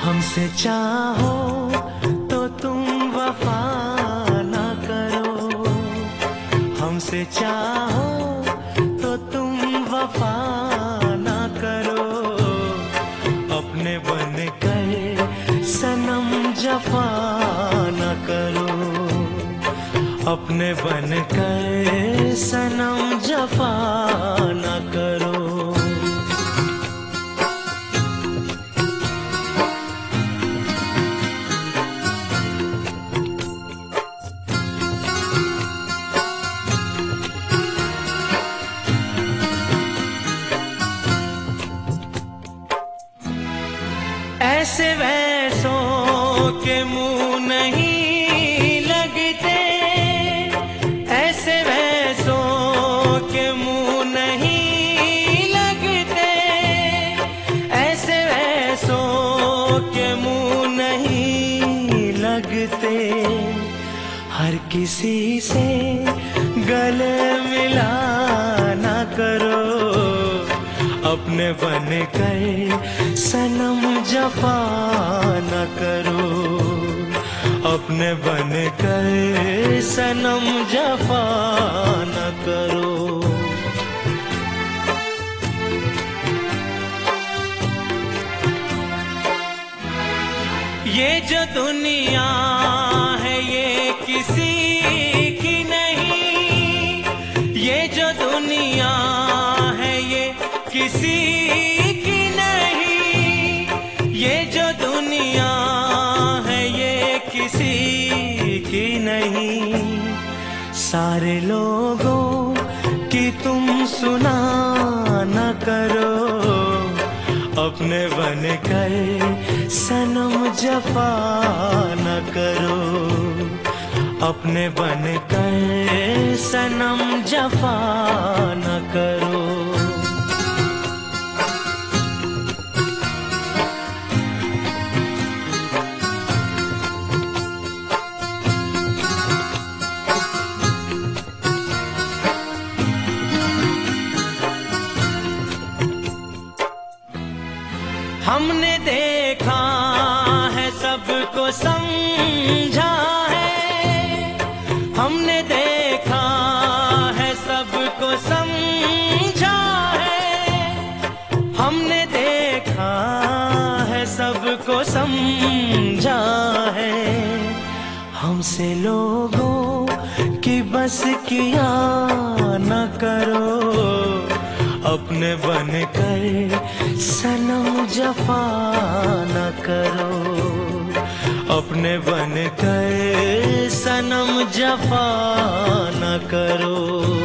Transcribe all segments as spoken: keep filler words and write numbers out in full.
हमसे चाहो तो तुम वफा ना करो, हमसे चाहो तो तुम वफा ना करो, अपने बन कर सनम जफा ना करो, अपने बन कर सनम जफा ना करो। ऐसे वैसों के मुंह नहीं लगते, ऐसे वैसों के मुंह नहीं लगते, ऐसे वैसों के मुंह नहीं लगते, हर किसी से गले मिला ना करो, अपने बन कर सनम जफा न करो, अपने बन कर सनम जफा न करो। ये जो दुनिया है ये किसी की नहीं, ये जो दुनिया है ये किसी की नहीं, ये जो दुनिया है ये किसी की नहीं, सारे लोगों की तुम सुना न करो, अपने बन कर सनम जफा न करो, अपने बन कर सनम जफा न करो। हमने देखा है सबको समझा है, हमने देखा है सबको समझा है, हमने देखा है सबको समझा है, हमसे लोगों की बस किया न करो, अपने बन कर सनम जफा न करो, अपने बन कर सनम जफा न करो।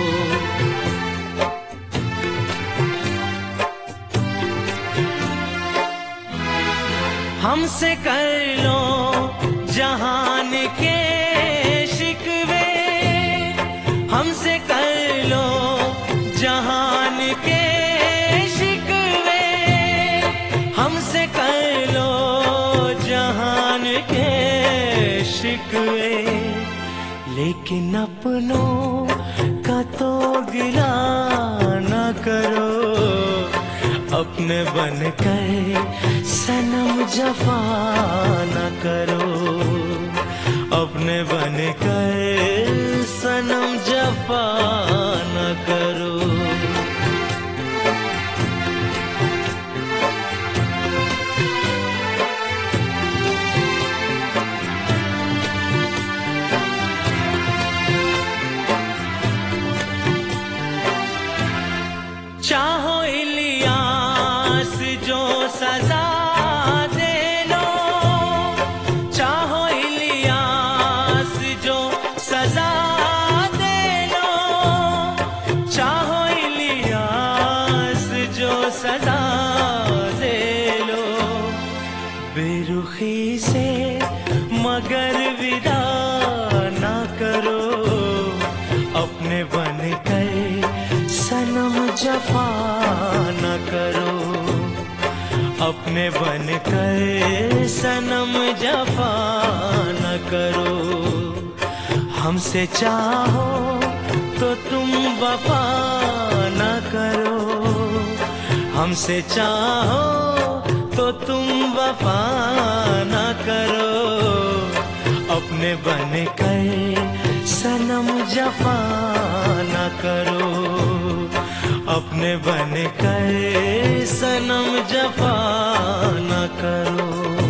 हमसे कर लो जहान के शिकवे, हमसे कर लो जहान के शिकवे, हमसे कर लो जहान के शिकवे, लेकिन अपनों का तो गिला न करो, अपने बन कर सनम जफा न करो, अपने बन कर सनम जफा न करो। चाहो इलियास जो सजा दे लो, चाहो इलियास जो सजा दे लो, चाहो इलियास जो सजा दे लो, बेरुखी से मगर विदा ना करो, अपने बन कर सनम जफा न करो, अपने बन कर सनम जफा न करो, हमसे चाहो तो तुम वफा न करो, हमसे चाहो तो तुम वफा ना करो, अपने बन कर सनम जफा ना करो, अपने बन कर सनम जफा ना करो।